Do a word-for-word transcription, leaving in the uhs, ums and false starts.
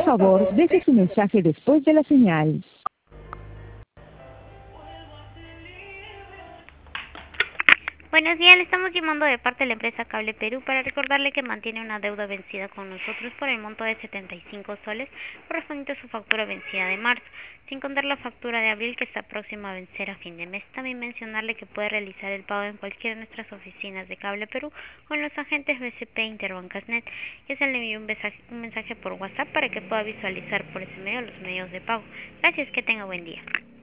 favor, deje su mensaje después de la señal. Buenos días, le estamos llamando de parte de la empresa Cable Perú para recordarle que mantiene una deuda vencida con nosotros por el monto de setenta y cinco soles correspondiente a su factura vencida de marzo, sin contar la factura de abril que está próxima a vencer a fin de mes. También mencionarle que puede realizar el pago en cualquiera de nuestras oficinas de Cable Perú o en los agentes B C P Interbancasnet. Ya se le envió un mensaje, un mensaje por WhatsApp para que pueda visualizar por ese medio los medios de pago. Gracias, que tenga buen día.